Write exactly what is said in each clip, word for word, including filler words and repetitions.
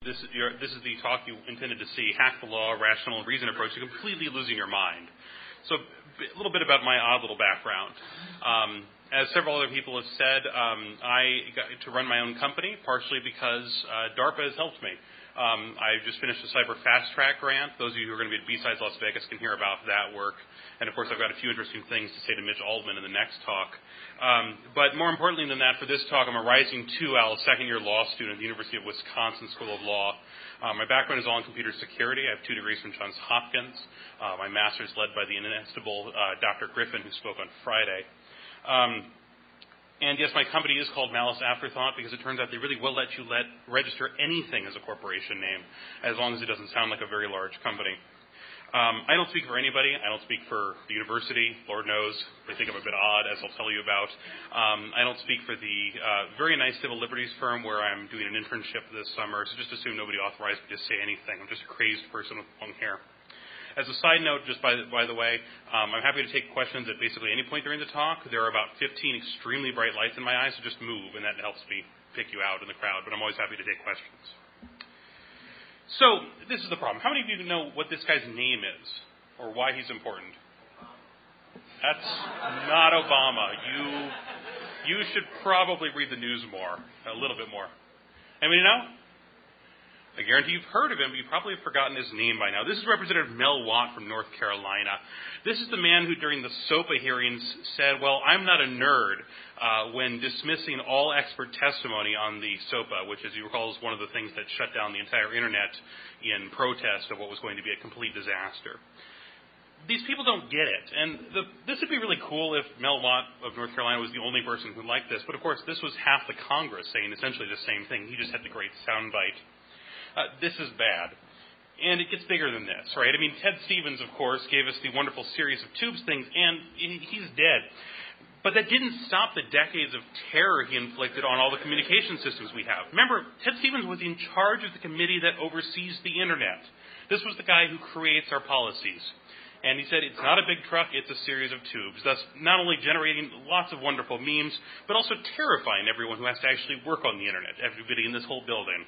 this is, your, this is the talk you intended to see, Hack the Law, Rational Reason Approach to Completely Losing Your Mind. So a little bit about my odd little background. Um, as several other people have said, um, I got to run my own company, partially because uh, DARPA has helped me. Um, I just finished a Cyber Fast Track grant. Those of you who are going to be at B-Sides Las Vegas can hear about that work. And, of course, I've got a few interesting things to say to Mitch Altman in the next talk. Um, but more importantly than that, for this talk, I'm a rising two L second-year law student at the University of Wisconsin School of Law. Um, my background is all in computer security. I have two degrees from Johns Hopkins. Uh, my master's led by the inestimable uh, Doctor Griffin, who spoke on Friday. Um, And yes, my company is called Malice Afterthought because it turns out they really will let you let register anything as a corporation name as long as it doesn't sound like a very large company. Um, I don't speak for anybody. I don't speak for the university. Lord knows they think I'm a bit odd, as I'll tell you about. Um, I don't speak for the uh, very nice civil liberties firm where I'm doing an internship this summer, so just assume nobody authorized me to say anything. I'm just a crazed person with long hair. As a side note, just by, by the way, um, I'm happy to take questions at basically any point during the talk. There are about fifteen extremely bright lights in my eyes, so just move, and that helps me pick you out in the crowd, but I'm always happy to take questions. So, this is the problem. How many of you know what this guy's name is, or why he's important? That's not Obama. You, you should probably read the news more, a little bit more. Anybody know? I guarantee you've heard of him, but you probably have forgotten his name by now. This is Representative Mel Watt from North Carolina. This is the man who, during the SOPA hearings, said, well, I'm not a nerd, uh, when dismissing all expert testimony on the SOPA, which, as you recall, is one of the things that shut down the entire Internet in protest of what was going to be a complete disaster. These people don't get it. And the, this would be really cool if Mel Watt of North Carolina was the only person who liked this. But, of course, this was half the Congress saying essentially the same thing. He just had the great soundbite. Uh, this is bad. And it gets bigger than this, right? I mean, Ted Stevens, of course, gave us the wonderful series of tubes things, and he's dead. But that didn't stop the decades of terror he inflicted on all the communication systems we have. Remember, Ted Stevens was in charge of the committee that oversees the Internet. This was the guy who creates our policies. And he said it's not a big truck, it's a series of tubes, thus not only generating lots of wonderful memes, but also terrifying everyone who has to actually work on the Internet, everybody in this whole building.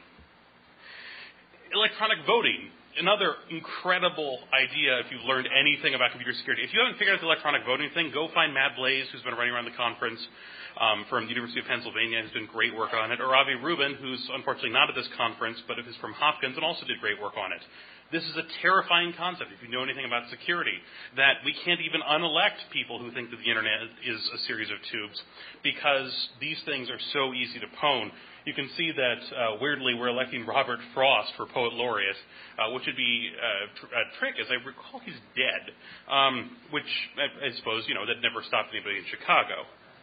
Electronic voting, another incredible idea if you've learned anything about computer security. If you haven't figured out the electronic voting thing, go find Matt Blaze, who's been running around the conference um, from the University of Pennsylvania, who's done great work on it, or Avi Rubin, who's unfortunately not at this conference, but is from Hopkins and also did great work on it. This is a terrifying concept, if you know anything about security, that we can't even unelect people who think that the Internet is a series of tubes because these things are so easy to pwn. You can see that, uh, weirdly, we're electing Robert Frost for Poet Laureate, uh, which would be uh, tr- a trick, as I recall he's dead, um, which I, I suppose, you know, that never stopped anybody in Chicago.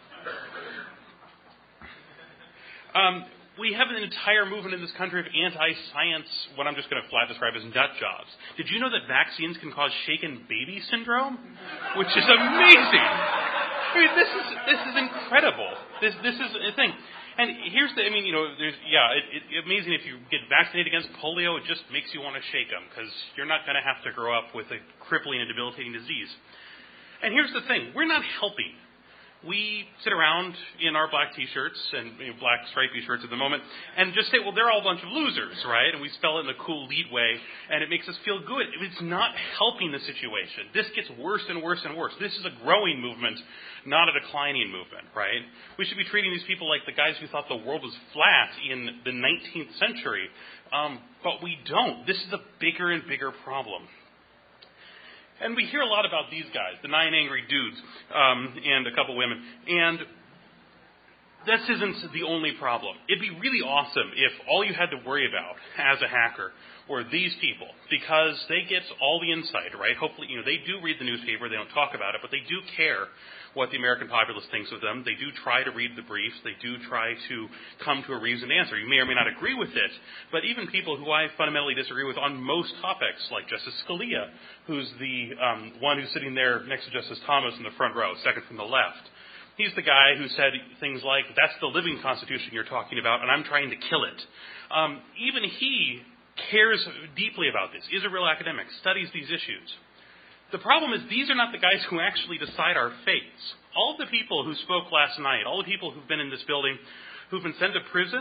Um, we have an entire movement in this country of anti-science, what I'm just going to flat describe as nut jobs. Did you know that vaccines can cause shaken baby syndrome? Which is amazing. I mean, this is this is incredible. This this is a thing. And here's the, I mean, you know, there's, yeah, it, it, amazing if you get vaccinated against polio, it just makes you want to shake them because you're not going to have to grow up with a crippling and debilitating disease. And here's the thing, we're not helping. We sit around in our black T-shirts and you know, black stripy shirts at the moment and just say, well, they're all a bunch of losers, right? And we spell it in a cool, neat way, and it makes us feel good. It's not helping the situation. This gets worse and worse and worse. This is a growing movement, not a declining movement, right? We should be treating these people like the guys who thought the world was flat in the nineteenth century, um, but we don't. This is a bigger and bigger problem. And we hear a lot about these guys, the nine angry dudes, um, and a couple women. And this isn't the only problem. It'd be really awesome if all you had to worry about as a hacker were these people, because they get all the insight, right? Hopefully, you know, they do read the newspaper, they don't talk about it, but they do care what the American populace thinks of them. They do try to read the briefs. They do try to come to a reasoned answer. You may or may not agree with it, but even people who I fundamentally disagree with on most topics, like Justice Scalia, who's the um, one who's sitting there next to Justice Thomas in the front row, second from the left. He's the guy who said things like, that's the living Constitution you're talking about, and I'm trying to kill it. Um, even he cares deeply about this, is a real academic, studies these issues. The problem is these are not the guys who actually decide our fates. All of the people who spoke last night, all the people who've been in this building, who've been sent to prison,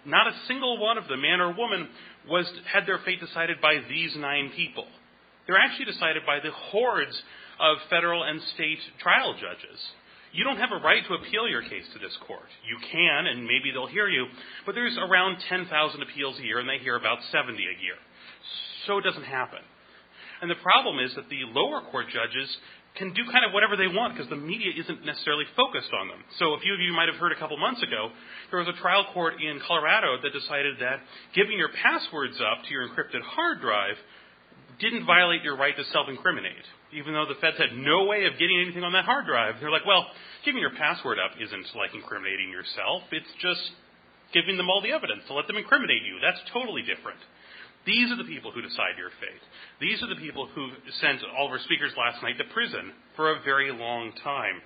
not a single one of them, man or woman, was had their fate decided by these nine people. They're actually decided by the hordes of federal and state trial judges. You don't have a right to appeal your case to this court. You can, and maybe they'll hear you, but there's around ten thousand appeals a year, and they hear about seventy a year. So it doesn't happen. And the problem is that the lower court judges can do kind of whatever they want because the media isn't necessarily focused on them. So a few of you might have heard a couple months ago, there was a trial court in Colorado that decided that giving your passwords up to your encrypted hard drive didn't violate your right to self-incriminate. Even though the feds had no way of getting anything on that hard drive, they're like, well, giving your password up isn't like incriminating yourself. It's just giving them all the evidence to let them incriminate you. That's totally different. These are the people who decide your fate. These are the people who sent all of our speakers last night to prison for a very long time.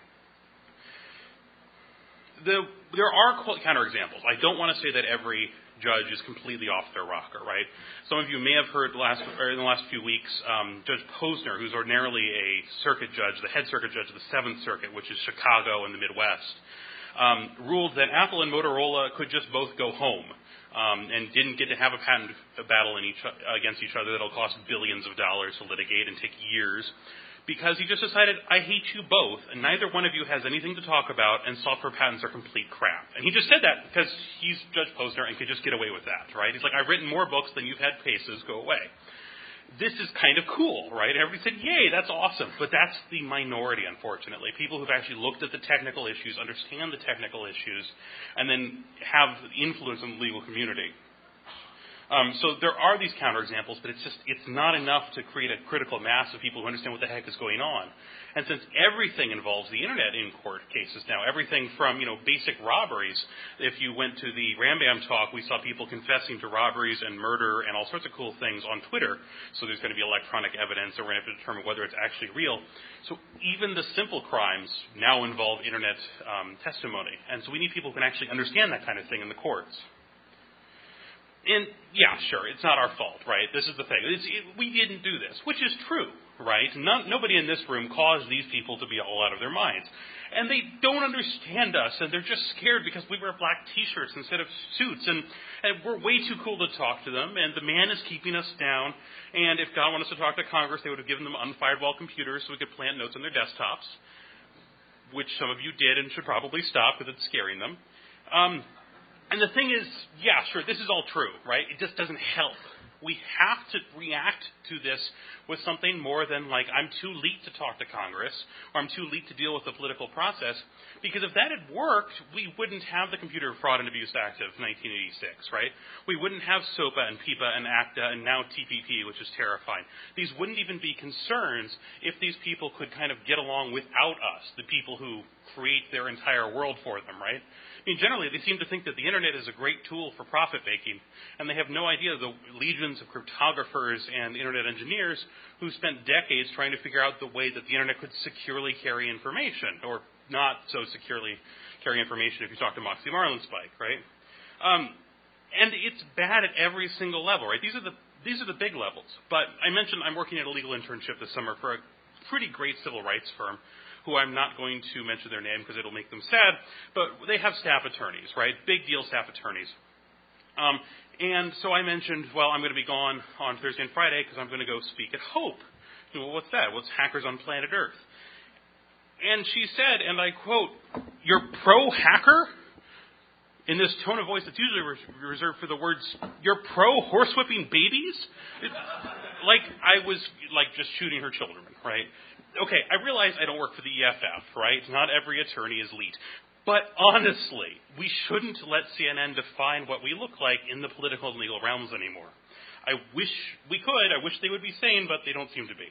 The, there are counterexamples. I don't want to say that every judge is completely off their rocker, right? Some of you may have heard last, or in the last few weeks, um, Judge Posner, who's ordinarily a circuit judge, the head circuit judge of the Seventh Circuit, which is Chicago and the Midwest, um, ruled that Apple and Motorola could just both go home um, and didn't get to have a patent battle in each, against each other that'll cost billions of dollars to litigate and take years. Because he just decided, I hate you both, and neither one of you has anything to talk about, and software patents are complete crap. And he just said that because he's Judge Posner and could just get away with that, right? He's like, I've written more books than you've had cases, go away. This is kind of cool, right? Everybody said, yay, that's awesome. But that's the minority, unfortunately. People who've actually looked at the technical issues, understand the technical issues, and then have influence in the legal community. Um, so there are these counterexamples, but it's just it's not enough to create a critical mass of people who understand what the heck is going on. And since everything involves the internet in court cases now, everything from you know basic robberies. If you went to the Rambam talk, we saw people confessing to robberies and murder and all sorts of cool things on Twitter. So there's going to be electronic evidence, and we're going to have to determine whether it's actually real. So even the simple crimes now involve internet um, testimony, and so we need people who can actually understand that kind of thing in the courts. And, yeah, sure, it's not our fault, right? This is the thing. It's, it, we didn't do this, which is true, right? None, nobody in this room caused these people to be all out of their minds. And they don't understand us, and they're just scared because we wear black T-shirts instead of suits, and, and we're way too cool to talk to them, and the man is keeping us down. And if God wanted us to talk to Congress, they would have given them unfirewall computers so we could plant notes on their desktops, which some of you did and should probably stop because it's scaring them. Um... And the thing is, yeah, sure, this is all true, right? It just doesn't help. We have to react to this with something more than like, I'm too late to talk to Congress, or I'm too late to deal with the political process. Because if that had worked, we wouldn't have the Computer Fraud and Abuse Act of nineteen eighty-six, right? We wouldn't have SOPA and PIPA and ACTA and now T P P, which is terrifying. These wouldn't even be concerns if these people could kind of get along without us, the people who create their entire world for them, right? I mean, generally, they seem to think that the internet is a great tool for profit making, and they have no idea the legions of cryptographers and internet engineers who spent decades trying to figure out the way that the internet could securely carry information, or not so securely carry information if you talk to Moxie Marlinspike, right? Um, and it's bad at every single level, right? These are the these are the big levels. But I mentioned I'm working at a legal internship this summer for a pretty great civil rights firm, who I'm not going to mention their name because it'll make them sad, but they have staff attorneys, right? Big deal staff attorneys. Um, and so I mentioned, well, I'm going to be gone on Thursday and Friday because I'm going to go speak at HOPE. Well, what's that? What's Hackers on Planet Earth? And she said, and I quote, "You're pro-hacker?" In this tone of voice that's usually re- reserved for the words, "You're pro-horsewhipping babies?" It, like I was like just shooting her children, right? Okay, I realize I don't work for the E F F, right? Not every attorney is elite. But honestly, we shouldn't let C N N define what we look like in the political and legal realms anymore. I wish we could. I wish they would be sane, but they don't seem to be.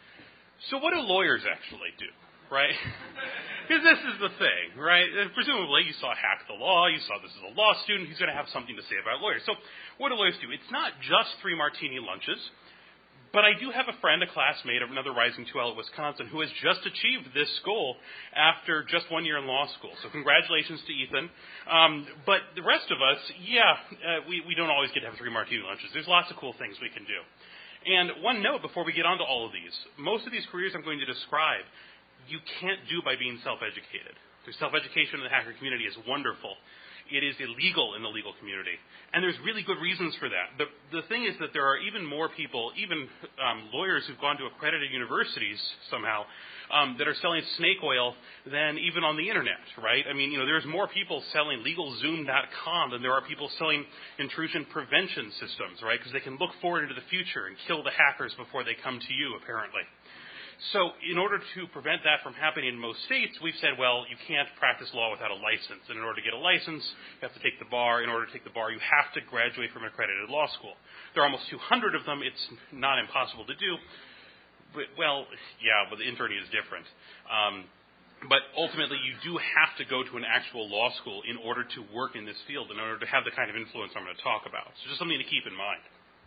So what do lawyers actually do, right? Because this is the thing, right? And presumably you saw Hack the Law. You saw this is a law student. He's going to have something to say about lawyers. So what do lawyers do? It's not just three martini lunches. But I do have a friend, a classmate of another Rising two L at Wisconsin, who has just achieved this goal after just one year in law school. So congratulations to Ethan. Um, but the rest of us, yeah, uh, we, we don't always get to have three martini lunches. There's lots of cool things we can do. And one note before we get on to all of these. Most of these careers I'm going to describe, you can't do by being self-educated. The self-education in the hacker community is wonderful. it is illegal in the legal community. And there's really good reasons for that. The, the thing is that there are even more people, even um, lawyers who've gone to accredited universities somehow, um, that are selling snake oil than even on the internet, right? I mean, you know, there's more people selling legal zoom dot com than there are people selling intrusion prevention systems, right? Because they can look forward into the future and kill the hackers before they come to you, apparently. So in order to prevent that from happening in most states, we've said, well, you can't practice law without a license. And in order to get a license, you have to take the bar. In order to take the bar, you have to graduate from an accredited law school. There are almost two hundred of them. It's not impossible to do. But, well, yeah, but the attorney is different. Um, but ultimately, you do have to go to an actual law school in order to work in this field, in order to have the kind of influence I'm going to talk about. So just something to keep in mind.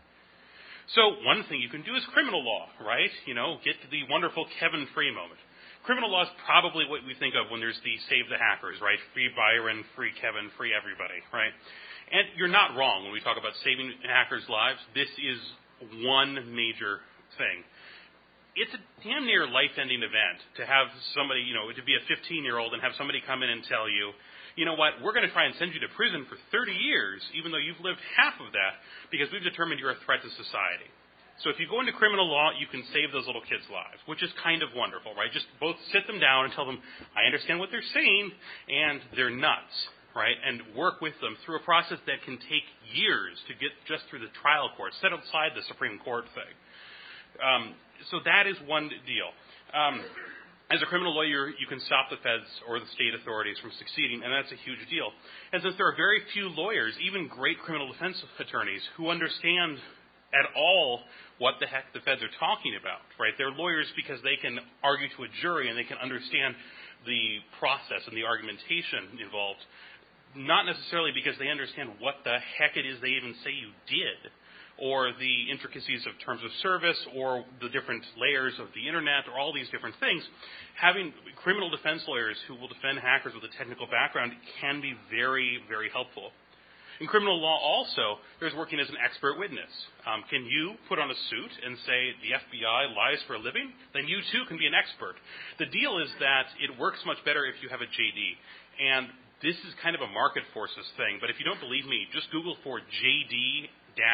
So one thing you can do is criminal law, right? You know, get to the wonderful Kevin Free moment. Criminal law is probably what we think of when there's the save the hackers, right? Free Byron, free Kevin, free everybody, right? And you're not wrong when we talk about saving hackers' lives. This is one major thing. It's a damn near life-ending event to have somebody, you know, to be a fifteen-year-old and have somebody come in and tell you, you know what, we're going to try and send you to prison for thirty years, even though you've lived half of that, because we've determined you're a threat to society. So if you go into criminal law, you can save those little kids' lives, which is kind of wonderful, right? Just both sit them down and tell them, I understand what they're saying, and they're nuts, right? And work with them through a process that can take years to get just through the trial court, set aside the Supreme Court thing. Um, so that is one deal. Um, As a criminal lawyer, you can stop the feds or the state authorities from succeeding, and that's a huge deal. And since there are very few lawyers, even great criminal defense attorneys, who understand at all what the heck the feds are talking about, right? They're lawyers because they can argue to a jury and they can understand the process and the argumentation involved, not necessarily because they understand what the heck it is they even say you did, or the intricacies of terms of service, or the different layers of the internet, or all these different things. Having criminal defense lawyers who will defend hackers with a technical background can be very, very helpful. In criminal law also, there's working as an expert witness. Um, can you put on a suit and say the F B I lies for a living? Then you too can be an expert. The deal is that it works much better if you have a J D. And this is kind of a market forces thing, but if you don't believe me, just Google for J D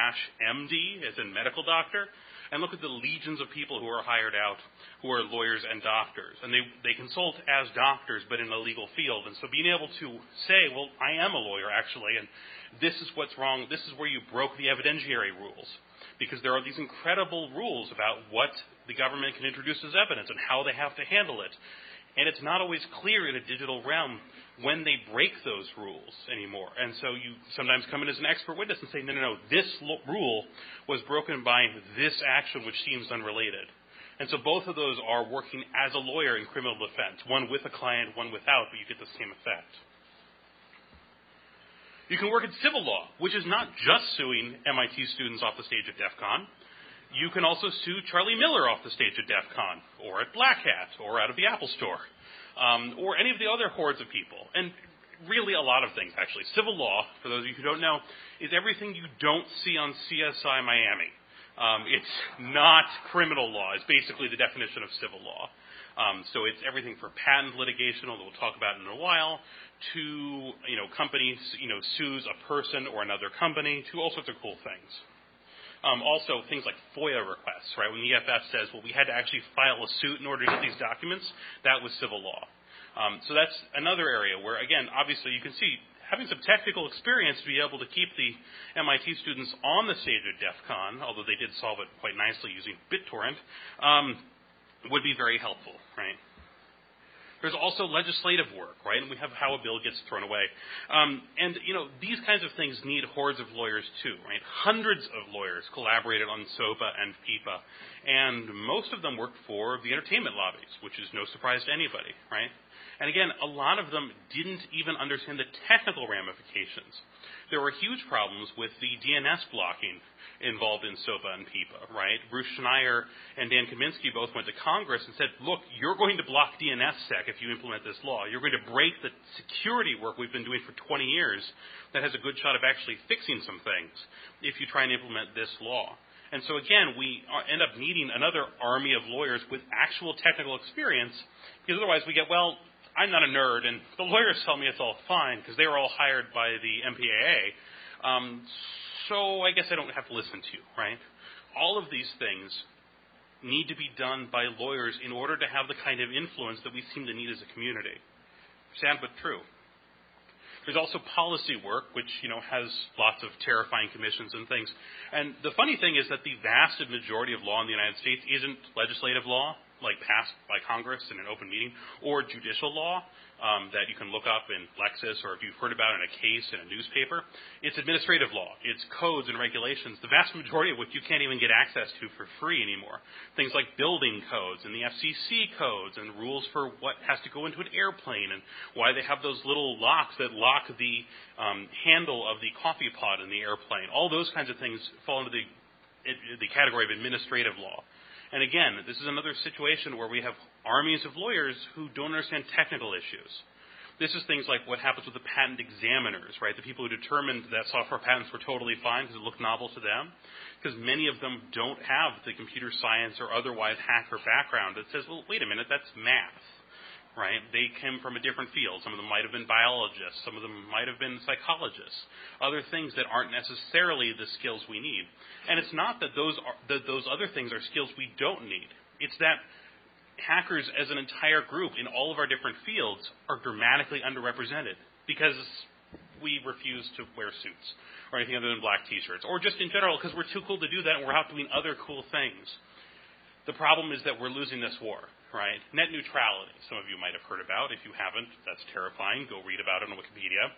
M D, as in medical doctor, and look at the legions of people who are hired out, who are lawyers and doctors. And they, they consult as doctors, but in a legal field. And so being able to say, well, I am a lawyer, actually, and this is what's wrong, this is where you broke the evidentiary rules. Because there are these incredible rules about what the government can introduce as evidence and how they have to handle it. And it's not always clear in a digital realm when they break those rules anymore. And so you sometimes come in as an expert witness and say, no, no, no, this lo- rule was broken by this action which seems unrelated. And so both of those are working as a lawyer in criminal defense, one with a client, one without, but you get the same effect. You can work in civil law, which is not just suing M I T students off the stage at DEF CON. You can also sue Charlie Miller off the stage at DEF CON, or at Black Hat, or out of the Apple Store. Um, or any of the other hordes of people. And really a lot of things, actually. Civil law, for those of you who don't know, is everything you don't see on C S I Miami. Um, it's not criminal law. It's basically the definition of civil law. Um, so it's everything for patent litigation, although we'll talk about it in a while, to, you know, companies, you know, sues a person or another company, to all sorts of cool things. Um, also, things like FOIA requests, right? When the E F F says, well, we had to actually file a suit in order to get these documents, that was civil law. Um, so that's another area where, again, obviously you can see having some technical experience to be able to keep the M I T students on the stage at DEF CON, although they did solve it quite nicely using BitTorrent, um, would be very helpful, right? There's also legislative work, right? And we have how a bill gets thrown away. Um, and, you know, these kinds of things need hordes of lawyers, too, right? Hundreds of lawyers collaborated on SOPA and PIPA. And most of them worked for the entertainment lobbies, which is no surprise to anybody, right? And again, a lot of them didn't even understand the technical ramifications. There were huge problems with the D N S blocking involved in SOPA and PIPA, right? Bruce Schneier and Dan Kaminsky both went to Congress and said, look, you're going to block D N S sec if you implement this law. You're going to break the security work we've been doing for twenty years that has a good shot of actually fixing some things if you try and implement this law. And so again, we end up needing another army of lawyers with actual technical experience, because otherwise we get, well, I'm not a nerd, and the lawyers tell me it's all fine because they were all hired by the M P A A. Um, so I guess I don't have to listen to you, right? All of these things need to be done by lawyers in order to have the kind of influence that we seem to need as a community. Sad but true. There's also policy work, which, you know, has lots of terrifying commissions and things. And the funny thing is that the vast majority of law in the United States isn't legislative law, like passed by Congress in an open meeting, or judicial law um, that you can look up in Lexis or if you've heard about in a case in a newspaper. It's administrative law. It's codes and regulations, the vast majority of which you can't even get access to for free anymore. Things like building codes and the F C C codes and rules for what has to go into an airplane and why they have those little locks that lock the um, handle of the coffee pot in the airplane. All those kinds of things fall into the, the category of administrative law. And again, this is another situation where we have armies of lawyers who don't understand technical issues. This is things like what happens with the patent examiners, right? The people who determined that software patents were totally fine because it looked novel to them. Because many of them don't have the computer science or otherwise hacker background that says, well, wait a minute, that's math, right? They came from a different field. Some of them might have been biologists. Some of them might have been psychologists. Other things that aren't necessarily the skills we need. And it's not that those are, that those other things are skills we don't need. It's that hackers as an entire group in all of our different fields are dramatically underrepresented because we refuse to wear suits or anything other than black T-shirts, or just in general because we're too cool to do that and we're out doing other cool things. The problem is that we're losing this war, right? Net neutrality, some of you might have heard about. If you haven't, that's terrifying. Go read about it on Wikipedia.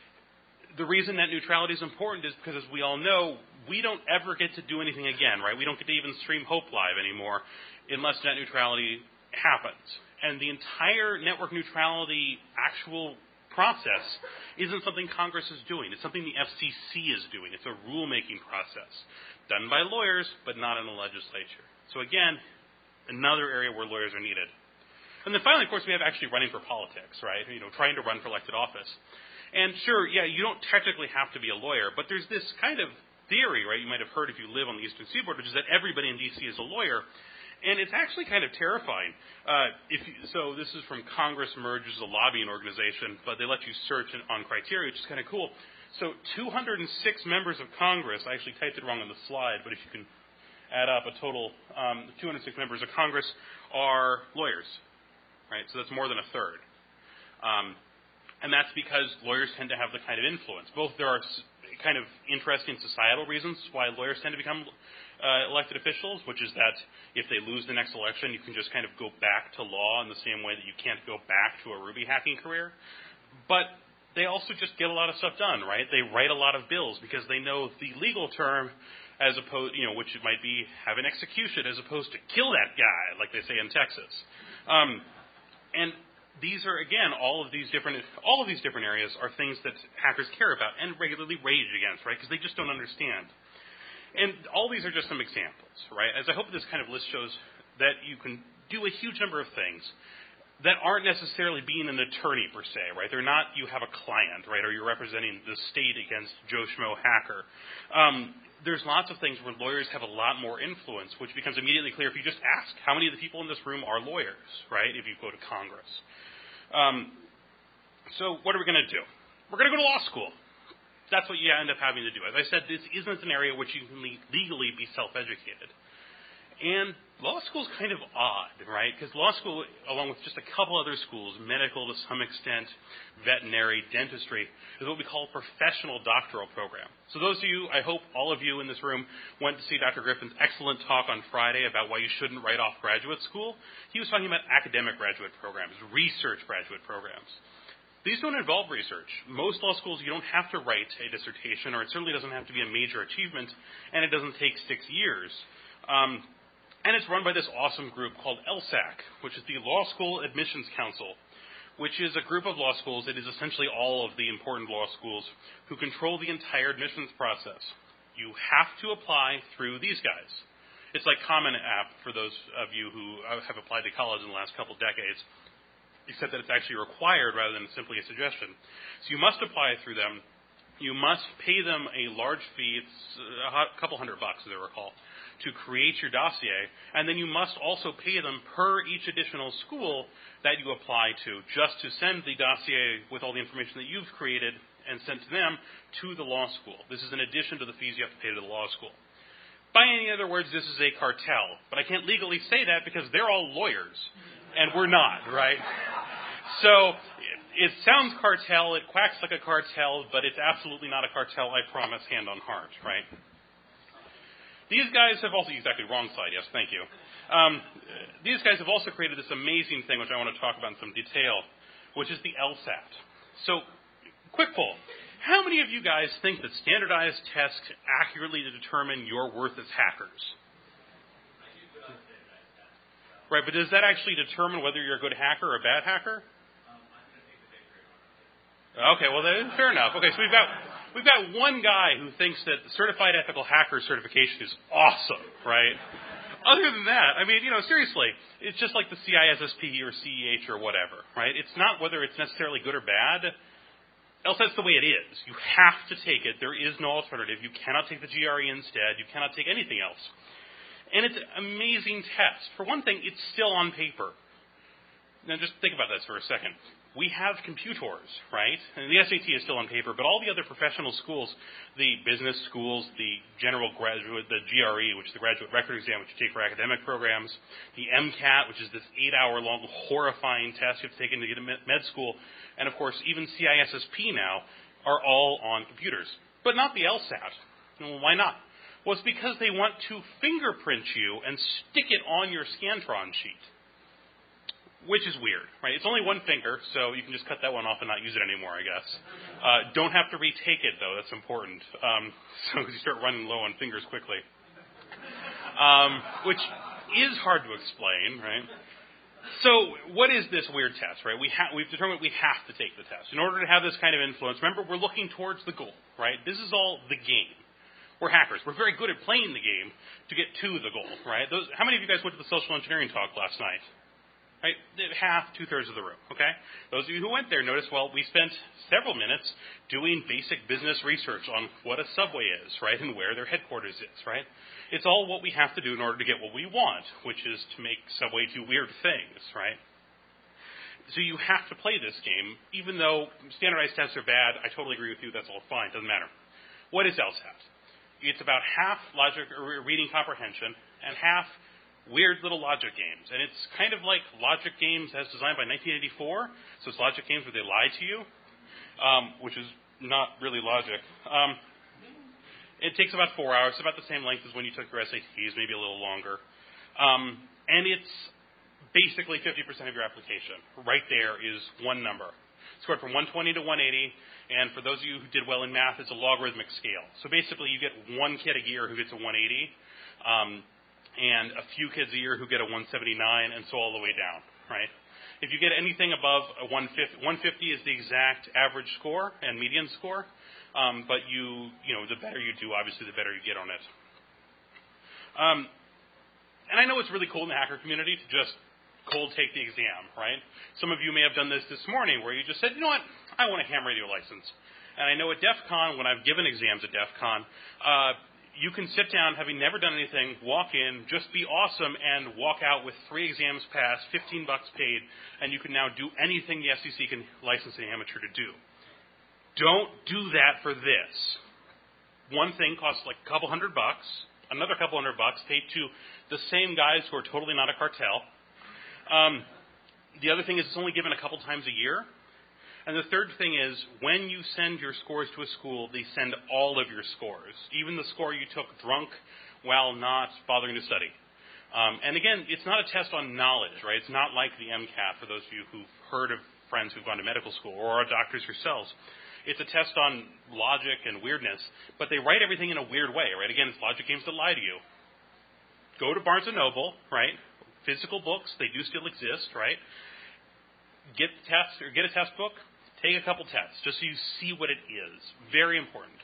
The reason net neutrality is important is because, as we all know, we don't ever get to do anything again, right? We don't get to even stream Hope Live anymore unless net neutrality happens. And the entire network neutrality actual process isn't something Congress is doing. It's something the F C C is doing. It's a rulemaking process done by lawyers, but not in the legislature. So again, another area where lawyers are needed. And then finally, of course, we have actually running for politics, right? You know, trying to run for elected office. And sure, yeah, you don't technically have to be a lawyer, but there's this kind of theory, right, you might have heard if you live on the Eastern Seaboard, which is that everybody in D C is a lawyer. And it's actually kind of terrifying. Uh, if you, so this is from Congress Merge, which is a lobbying organization, but they let you search on criteria, which is kind of cool. So two hundred six members of Congress, I actually typed it wrong on the slide, but if you can add up a total, um, two hundred six members of Congress are lawyers, right? So that's more than a third. Um, And that's because lawyers tend to have the kind of influence. Both there are kind of interesting societal reasons why lawyers tend to become uh, elected officials, which is that if they lose the next election, you can just kind of go back to law in the same way that you can't go back to a Ruby hacking career. But they also just get a lot of stuff done, right? They write a lot of bills because they know the legal term, as opposed, you know, which it might be have an execution as opposed to kill that guy, like they say in Texas. Um, and These are, again, all of these different all of these different areas are things that hackers care about and regularly rage against, right? Because they just don't understand. And all these are just some examples, right? As I hope this kind of list shows that you can do a huge number of things that aren't necessarily being an attorney per se, right? They're not you have a client, right, or you're representing the state against Joe Schmo hacker. Um, there's lots of things where lawyers have a lot more influence, which becomes immediately clear if you just ask how many of the people in this room are lawyers, right, if you go to Congress. Um, so what are we going to do? We're going to go to law school. That's what you end up having to do. As I said, this isn't an area which you can legally be self-educated. And law school is kind of odd, right? Because law school, along with just a couple other schools, medical to some extent, veterinary, dentistry, is what we call a professional doctoral program. So those of you, I hope all of you in this room went to see Doctor Griffin's excellent talk on Friday about why you shouldn't write off graduate school. He was talking about academic graduate programs, research graduate programs. These don't involve research. Most law schools, you don't have to write a dissertation, or it certainly doesn't have to be a major achievement, and it doesn't take six years. Um, And it's run by this awesome group called L S A C, which is the Law School Admissions Council, which is a group of law schools that is essentially all of the important law schools who control the entire admissions process. You have to apply through these guys. It's like Common App for those of you who have applied to college in the last couple decades, except that it's actually required rather than simply a suggestion. So you must apply through them. You must pay them a large fee, it's a couple hundred bucks as I recall, to create your dossier, and then you must also pay them per each additional school that you apply to, just to send the dossier with all the information that you've created and sent to them to the law school. This is in addition to the fees you have to pay to the law school. By any other words, this is a cartel, but I can't legally say that because they're all lawyers, and we're not, right? So it sounds cartel, it quacks like a cartel, but it's absolutely not a cartel, I promise, hand on heart, right? These guys have also, exactly, wrong slide, yes, thank you. Um, these guys have also created this amazing thing, which I want to talk about in some detail, which is the LSAT. So, quick poll. How many of you guys think that standardized tests accurately determine your worth as hackers? Right, but does that actually determine whether you're a good hacker or a bad hacker? Okay, well, then, fair enough. Okay, so we've got we've got one guy who thinks that the Certified Ethical Hacker certification is awesome, right? Other than that, I mean, you know, seriously, it's just like the C I S S P or C E H or whatever, right? It's not whether it's necessarily good or bad. Else that's the way it is. You have to take it. There is no alternative. You cannot take the G R E instead. You cannot take anything else. And it's an amazing test. For one thing, it's still on paper. Now, just think about this for a second. We have computers, right? And the S A T is still on paper, but all the other professional schools, the business schools, the general graduate, the G R E, which is the graduate record exam, which you take for academic programs, the MCAT, which is this eight-hour-long horrifying test you have to take into get a med school, and of course, even C I S S P now are all on computers, but not the LSAT. Well, why not? Well, it's because they want to fingerprint you and stick it on your Scantron sheet. Which is weird, right? It's only one finger, so you can just cut that one off and not use it anymore, I guess. Uh, don't have to retake it, though. That's important. Um, so you start running low on fingers quickly. Um, which is hard to explain, right? So what is this weird test, right? We ha- we've determined we have to take the test. In order to have this kind of influence, remember, we're looking towards the goal, right? This is all the game. We're hackers. We're very good at playing the game to get to the goal, right? Those, how many of you guys went to the social engineering talk last night? Right, half, two-thirds of the room, okay? Those of you who went there noticed, well, we spent several minutes doing basic business research on what a subway is, right, and where their headquarters is, right? It's all what we have to do in order to get what we want, which is to make Subway do weird things, right? So you have to play this game, even though standardized tests are bad. I totally agree with you. That's all fine. Doesn't matter. What is LSAT? It's about half logic or reading comprehension and half weird little logic games. And it's kind of like logic games as designed by nineteen eighty-four. So it's logic games where they lie to you, um, which is not really logic. Um, it takes about four hours, about the same length as when you took your S A Ts, maybe a little longer. Um, and it's basically fifty percent of your application. Right there is one number. Scored from one twenty to one eighty. And for those of you who did well in math, it's a logarithmic scale. So basically you get one kid a year who gets a one eighty. Um, and a few kids a year who get a one seventy-nine, and so all the way down, right? If you get anything above a one fifty, one fifty is the exact average score and median score, um, but you, you know, the better you do, obviously, the better you get on it. Um, and I know it's really cool in the hacker community to just cold take the exam, right? Some of you may have done this this morning where you just said, you know what, I want a ham radio license. And I know at DEF CON, when I've given exams at DEF CON, uh, you can sit down, having never done anything, walk in, just be awesome, and walk out with three exams passed, fifteen bucks paid, and you can now do anything the F C C can license an amateur to do. Don't do that for this. One thing costs like a couple hundred bucks, another couple hundred bucks paid to the same guys who are totally not a cartel. Um, the other thing is it's only given a couple times a year. And the third thing is, when you send your scores to a school, they send all of your scores, even the score you took drunk while not bothering to study. Um, and again, it's not a test on knowledge, right? It's not like the MCAT for those of you who've heard of friends who've gone to medical school or are doctors yourselves. It's a test on logic and weirdness, but they write everything in a weird way, right? Again, it's logic games that lie to you. Go to Barnes and Noble, right? Physical books, they do still exist, right? Get the test or get a test book. Take a couple tests, just so you see what it is. Very important.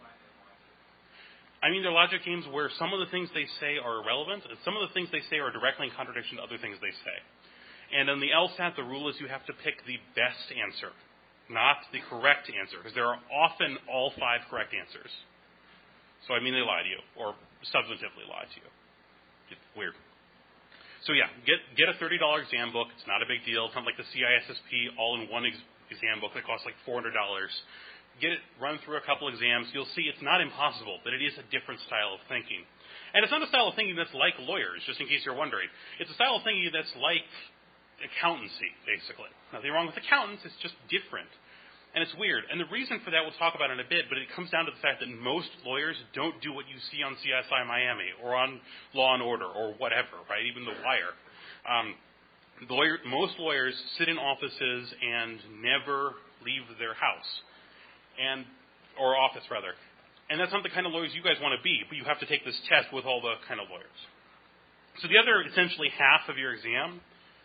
I mean, they're logic games where some of the things they say are irrelevant, and some of the things they say are directly in contradiction to other things they say. And on the LSAT, the rule is you have to pick the best answer. not the correct answer, because there are often all five correct answers. So, I mean, they lie to you, or substantively lie to you. It's weird. So, yeah, get get a thirty dollars exam book. It's not a big deal. It's not like the C I S S P all-in-one ex- exam book that costs like four hundred dollars. Get it, run through a couple exams. You'll see it's not impossible, but it is a different style of thinking. And it's not a style of thinking that's like lawyers, just in case you're wondering. It's a style of thinking that's like accountancy, basically. Nothing wrong with accountants, it's just different. And it's weird. And the reason for that we'll talk about in a bit, but it comes down to the fact that most lawyers don't do what you see on C S I Miami or on Law and Order or whatever, right? Even The Wire. Um, the lawyer, most lawyers sit in offices and never leave their house, and or office, rather. And that's not the kind of lawyers you guys want to be, but you have to take this test with all the kind of lawyers. So the other, essentially, half of your exam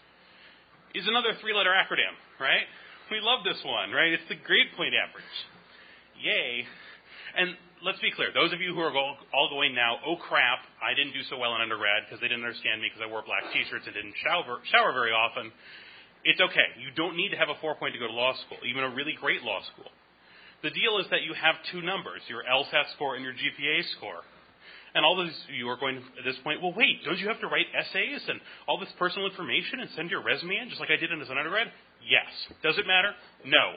is another three-letter acronym, right? We love this one, right? It's the grade point average. Yay. And let's be clear. Those of you who are all, all going now, oh, crap, I didn't do so well in undergrad because they didn't understand me because I wore black T-shirts and didn't shower, shower very often. It's okay. You don't need to have a four-point to go to law school, even a really great law school. The deal is that you have two numbers, your LSAT score and your G P A score. And all those of you are going to, at this point, well, wait, don't you have to write essays and all this personal information and send your resume in, just like I did as an undergrad? Yes. Does it matter? No.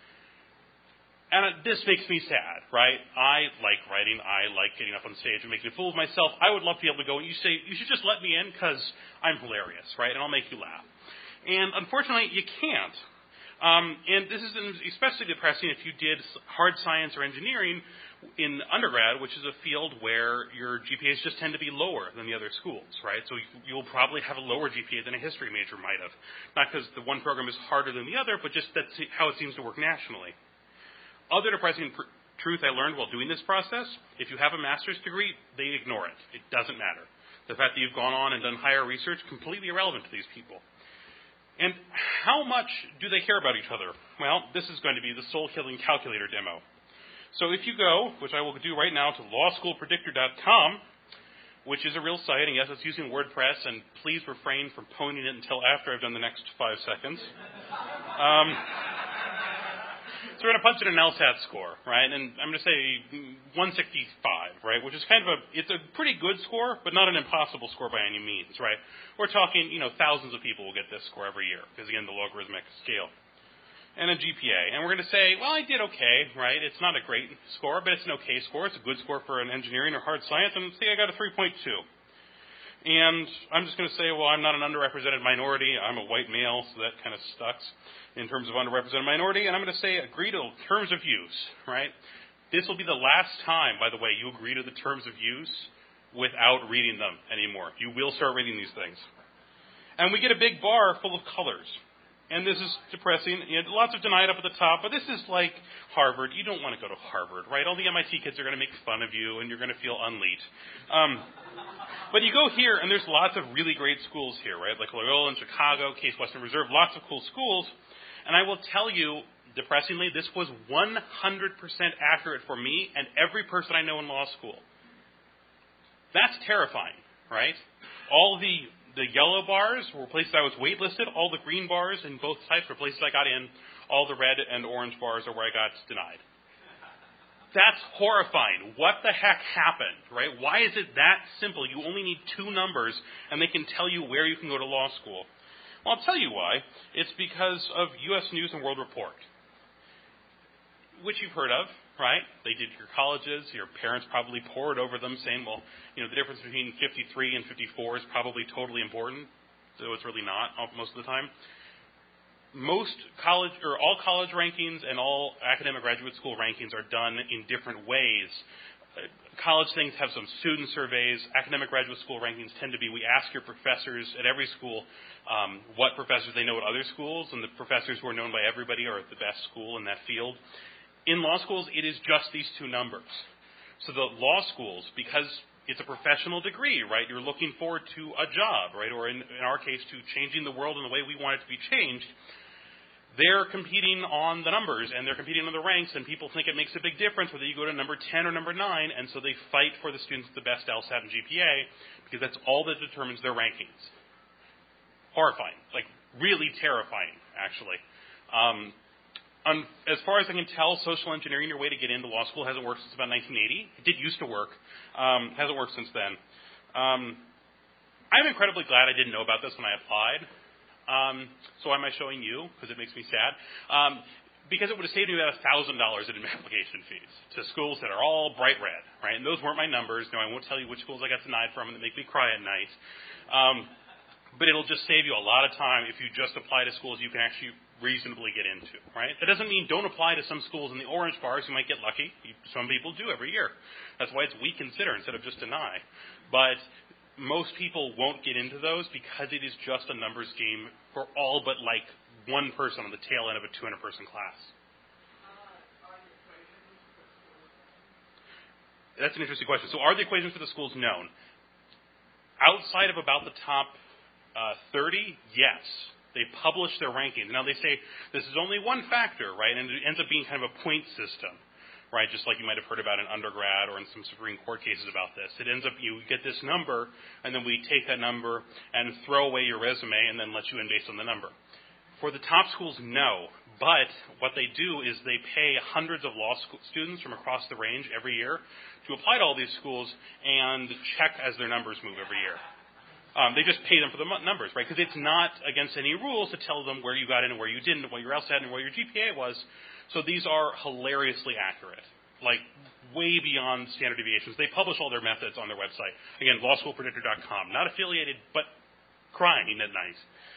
And uh, this makes me sad, right? I like writing. I like getting up on stage and making a fool of myself. I would love to be able to go and you say, you should just let me in because I'm hilarious, right? And I'll make you laugh. And unfortunately, you can't. Um, and this is especially depressing if you did hard science or engineering in undergrad, which is a field where your G P As just tend to be lower than the other schools, right? So you'll probably have a lower G P A than a history major might have. Not because the one program is harder than the other, but just that's how it seems to work nationally. Other depressing pr- truth I learned while doing this process, if you have a master's degree, they ignore it. It doesn't matter. The fact that you've gone on and done higher research, completely irrelevant to these people. And how much do they care about each other? Well, this is going to be the soul-killing calculator demo. So if you go, which I will do right now, to law school predictor dot com, which is a real site, and yes, it's using WordPress, and please refrain from ponying it until after I've done the next five seconds. Um, so we're going to punch in an LSAT score, right? And I'm going to say one sixty-five, right? Which is kind of a, it's a pretty good score, but not an impossible score by any means, right? We're talking, you know, thousands of people will get this score every year, because again, the logarithmic scale. And a G P A. And we're going to say, well, I did okay, right? It's not a great score, but it's an okay score. It's a good score for an engineering or hard science, and say I got a three point two. And I'm just going to say, well, I'm not an underrepresented minority. I'm a white male, so that kind of sucks in terms of underrepresented minority. And I'm going to say agree to terms of use, right? This will be the last time, by the way, you agree to the terms of use without reading them anymore. You will start reading these things. And we get a big bar full of colors. And this is depressing. You know, lots of denied up at the top, but this is like Harvard. You don't want to go to Harvard, right? All the M I T kids are going to make fun of you, and you're going to feel unleashed. Um, but you go here, and there's lots of really great schools here, right? Like Loyola in Chicago, Case Western Reserve, lots of cool schools. And I will tell you, depressingly, this was one hundred percent accurate for me and every person I know in law school. That's terrifying, right? All the The yellow bars were places I was waitlisted. All the green bars in both types were places I got in. All the red and orange bars are where I got denied. That's horrifying. What the heck happened, right? Why is it that simple? You only need two numbers, and they can tell you where you can go to law school. Well, I'll tell you why. It's because of U S News and World Report, which you've heard of, right? They did your colleges. Your parents probably pored over them saying, well, you know, the difference between fifty-three and fifty-four is probably totally important, so it's really not most of the time. Most college, or all college rankings and all academic graduate school rankings are done in different ways. Uh, college things have some student surveys. Academic graduate school rankings tend to be, we ask your professors at every school um, what professors they know at other schools, and the professors who are known by everybody are at the best school in that field. In law schools, it is just these two numbers. So the law schools, because it's a professional degree, right? You're looking forward to a job, right? Or in, in our case, to changing the world in the way we want it to be changed. They're competing on the numbers, and they're competing on the ranks, and people think it makes a big difference whether you go to number ten or number nine, and so they fight for the students with the best LSAT and G P A, because that's all that determines their rankings. Horrifying. Like, really terrifying, actually. Um, Um, as far as I can tell, social engineering your way to get into law school hasn't worked since about nineteen eighty. It did used to work. Um, hasn't worked since then. Um, I'm incredibly glad I didn't know about this when I applied. Um, so why am I showing you? Because it makes me sad. Um, because it would have saved me about one thousand dollars in application fees to schools that are all bright red, right? And those weren't my numbers. No, I won't tell you which schools I got denied from and that make me cry at night. Um, but it'll just save you a lot of time if you just apply to schools you can actually reasonably get into, right? That doesn't mean don't apply to some schools in the orange bars. You might get lucky. Some people do every year. That's why it's we consider instead of just deny. But most people won't get into those because it is just a numbers game for all but like one person on the tail end of a two hundred person class. That's an interesting question. So are the equations for the schools known? Outside of about the top uh, thirty, yes. They publish their rankings. Now they say this is only one factor, right? And it ends up being kind of a point system, right? Just like you might have heard about in undergrad or in some Supreme Court cases about this. It ends up you get this number, and then we take that number and throw away your resume and then let you in based on the number. For the top schools, no. But what they do is they pay hundreds of law school students from across the range every year to apply to all these schools and check as their numbers move every year. Um, they just pay them for the numbers, right? Because it's not against any rules to tell them where you got in and where you didn't, and what your LSAT and where your G P A was. So these are hilariously accurate, like way beyond standard deviations. They publish all their methods on their website. Again, law school predictor dot com. Not affiliated, but crying at night.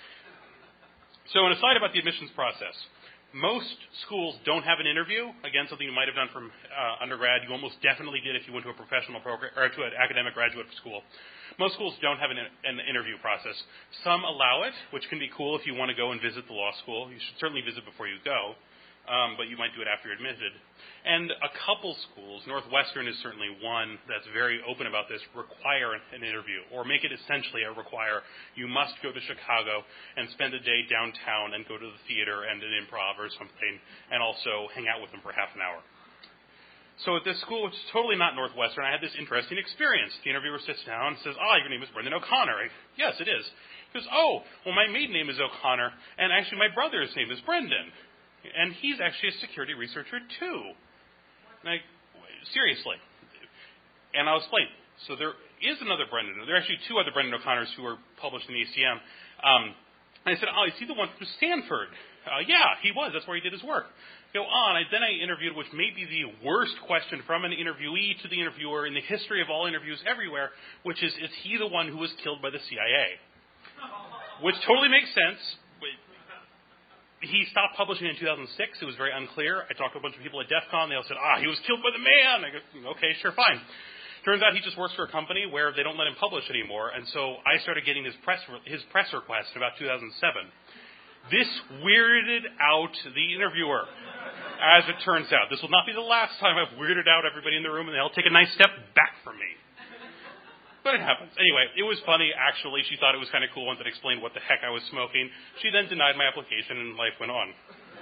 So an aside about the admissions process. Most schools don't have an interview. Again, something you might have done from uh, undergrad. You almost definitely did if you went to a professional program or to an academic graduate school. Most schools don't have an, an interview process. Some allow it, which can be cool if you want to go and visit the law school. You should certainly visit before you go, um, but you might do it after you're admitted. And a couple schools, Northwestern is certainly one that's very open about this, require an interview, or make it essentially a require. You must go to Chicago and spend a day downtown and go to the theater and an improv or something, and also hang out with them for half an hour. So at this school, which is totally not Northwestern, I had this interesting experience. The interviewer sits down and says, ah, your name is Brendan O'Connor. I, yes, it is. He goes, oh, well, my maiden name is O'Connor, and actually my brother's name is Brendan. And he's actually a security researcher, too. And I, seriously. And I'll explain. So there is another Brendan. There are actually two other Brendan O'Connors who were published in the A C M. Um, and I said, oh, is he the one from Stanford? Uh, yeah, he was. That's where he did his work. Go on. I, then I interviewed, which may be the worst question from an interviewee to the interviewer in the history of all interviews everywhere, which is, is he the one who was killed by the C I A? Which totally makes sense. He stopped publishing in two thousand six. It was very unclear. I talked to a bunch of people at DEF CON. They all said, ah, he was killed by the man. I go, okay, sure, fine. Turns out he just works for a company where they don't let him publish anymore. And so I started getting his press his press request in about two thousand seven. This weirded out the interviewer, as it turns out. This will not be the last time I've weirded out everybody in the room, and they'll take a nice step back from me. But it happens. Anyway, it was funny, actually. She thought it was kind of cool once it explained what the heck I was smoking. She then denied my application, and life went on.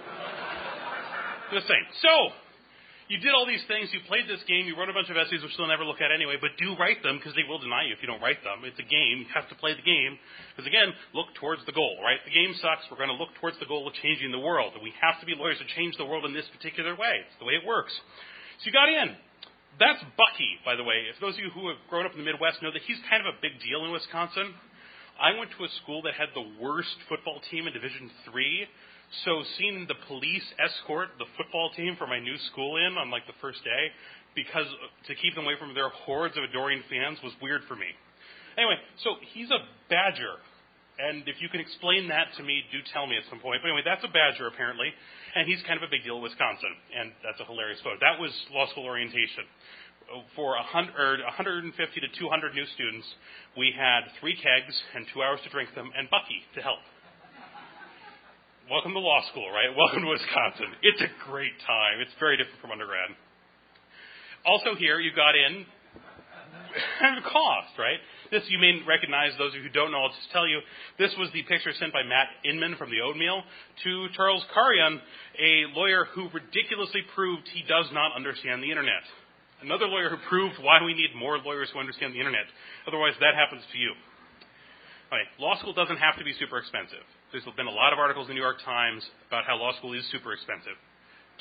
Just saying. So, you did all these things. You played this game. You wrote a bunch of essays, which they'll never look at anyway, but do write them, because they will deny you if you don't write them. It's a game. You have to play the game. Because, again, look towards the goal, right? The game sucks. We're going to look towards the goal of changing the world. And we have to be lawyers to change the world in this particular way. It's the way it works. So you got in. That's Bucky, by the way. If those of you who have grown up in the Midwest know that he's kind of a big deal in Wisconsin. I went to a school that had the worst football team in Division three, so seeing the police escort the football team for my new school in on like the first day, because to keep them away from their hordes of adoring fans was weird for me. Anyway, so he's a Badger. And if you can explain that to me, do tell me at some point. But anyway, that's a Badger, apparently. And he's kind of a big deal in Wisconsin. And that's a hilarious photo. That was law school orientation. For one hundred fifty to two hundred new students, we had three kegs and two hours to drink them, and Bucky to help. Welcome to law school, right? Welcome to Wisconsin. It's a great time. It's very different from undergrad. Also here, you got in at a cost, right? This you may recognize. Those of you who don't know, I'll just tell you, this was the picture sent by Matt Inman from the Oatmeal to Charles Carian, a lawyer who ridiculously proved he does not understand the Internet. Another lawyer who proved why we need more lawyers who understand the Internet. Otherwise, that happens to you. All right, law school doesn't have to be super expensive. There's been a lot of articles in the New York Times about how law school is super expensive.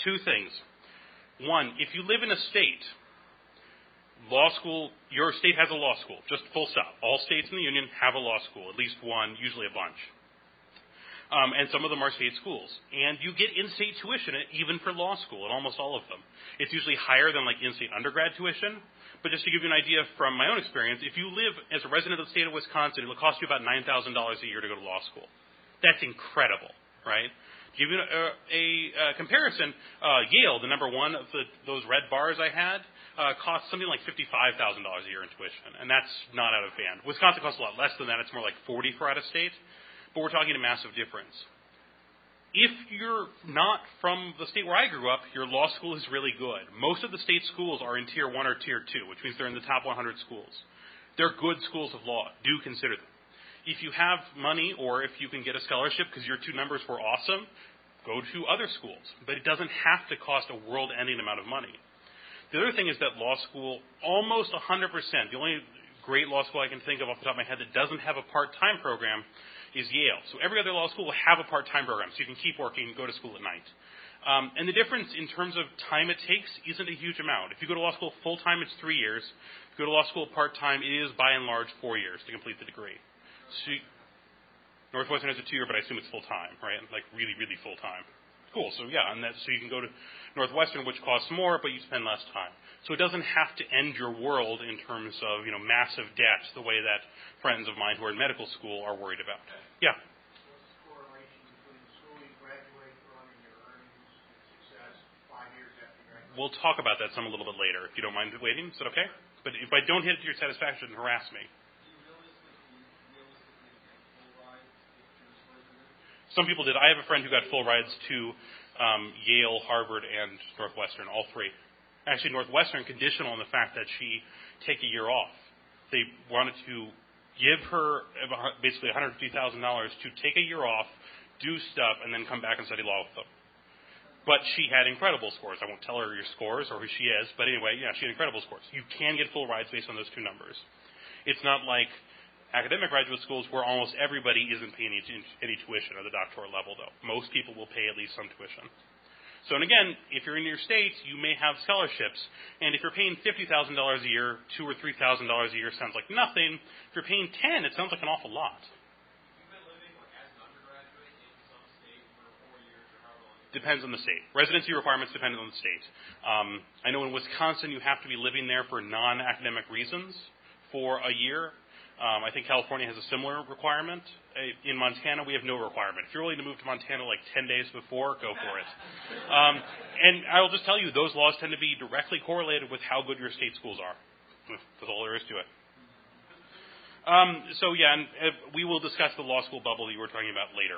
two things. One, if you live in a state, law school, your state has a law school, just full stop. All states in the union have a law school, at least one, usually a bunch. Um, and some of them are state schools. And you get in-state tuition even for law school, in almost all of them. It's usually higher than like in-state undergrad tuition. But just to give you an idea from my own experience, if you live as a resident of the state of Wisconsin, it will cost you about nine thousand dollars a year to go to law school. That's incredible, right? To give you a, a, a comparison, uh, Yale, the number one of the, those red bars I had, uh, costs something like fifty-five thousand dollars a year in tuition. And that's not out of band. Wisconsin costs a lot less than that. It's more like forty thousand dollars for out-of-state. But we're talking a massive difference. If you're not from the state where I grew up, your law school is really good. Most of the state schools are in Tier one or Tier two, which means they're in the top one hundred schools. They're good schools of law. Do consider them. If you have money or if you can get a scholarship because your two numbers were awesome, go to other schools. But it doesn't have to cost a world-ending amount of money. The other thing is that law school, almost one hundred percent, the only great law school I can think of off the top of my head that doesn't have a part-time program is Yale. So every other law school will have a part-time program, so you can keep working, go to school at night. Um, and the difference in terms of time it takes isn't a huge amount. If you go to law school full-time, it's three years. If you go to law school part-time, it is by and large four years to complete the degree. So you, Northwestern has a two-year, but I assume it's full-time, right? Like really, really full-time. Cool. So yeah, and that, so you can go to Northwestern, which costs more, but you spend less time. So it doesn't have to end your world in terms of, you know, massive debt the way that friends of mine who are in medical school are worried about. Yeah. What's the correlation between the school you graduate from and your earnings and success five years after you graduate? We'll talk about that some a little bit later, if you don't mind waiting. Is that okay? But if I don't hit it to your satisfaction, harass me. Some people did. I have a friend who got full rides to um, Yale, Harvard, and Northwestern, all three. Actually, Northwestern conditional on the fact that she take a year off. They wanted to give her basically one hundred fifty thousand dollars to take a year off, do stuff, and then come back and study law with them. But she had incredible scores. I won't tell her your scores or who she is, but anyway, yeah, she had incredible scores. You can get full rides based on those two numbers. It's not like academic graduate schools where almost everybody isn't paying any, any tuition at the doctoral level, though. Most people will pay at least some tuition. So, and again, if you're in your state, you may have scholarships. And if you're paying fifty thousand dollars a year, two thousand dollars or three thousand dollars a year sounds like nothing. If you're paying ten, it sounds like an awful lot. You've been living like, as an undergraduate in some state for four years or however long? Depends on the state. Residency requirements depend on the state. Um, I know in Wisconsin you have to be living there for non-academic reasons for a year. Um, I think California has a similar requirement. In Montana, we have no requirement. If you're willing to move to Montana like ten days before, go for it. Um, and I will just tell you, those laws tend to be directly correlated with how good your state schools are. That's all there is to it. Um, so, yeah, and uh, we will discuss the law school bubble that you were talking about later.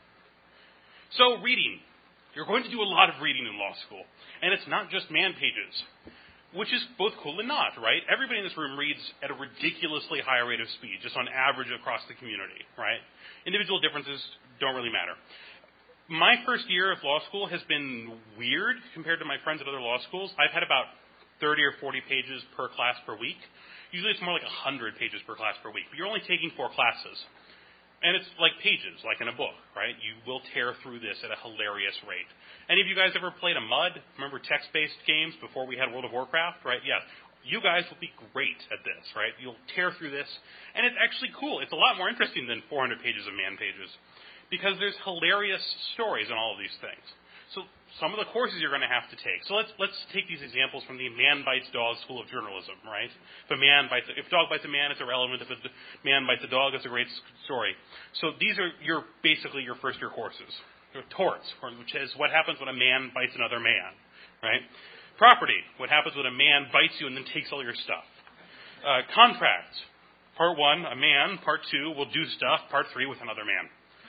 So, reading. You're going to do a lot of reading in law school. And it's not just man pages, which is both cool and not, right? Everybody in this room reads at a ridiculously high rate of speed, just on average across the community, right? Individual differences don't really matter. My first year of law school has been weird compared to my friends at other law schools. I've had about thirty or forty pages per class per week. Usually it's more like one hundred pages per class per week, but you're only taking four classes. And it's like pages, like in a book, right? You will tear through this at a hilarious rate. Any of you guys ever played a MUD? Remember text-based games before we had World of Warcraft, right? Yeah. You guys will be great at this, right? You'll tear through this. And it's actually cool. It's a lot more interesting than four hundred pages of man pages because there's hilarious stories in all of these things. So some of the courses you're going to have to take. So let's let's take these examples from the Man Bites Dog School of Journalism, right? If a man bites, a, if a dog bites a man, it's irrelevant. If a man bites a dog, it's a great story. So these are your basically your first year courses. They're torts, which is what happens when a man bites another man, right? Property, what happens when a man bites you and then takes all your stuff. Uh, contracts, part one, a man. Part two, will do stuff. Part three, with another man.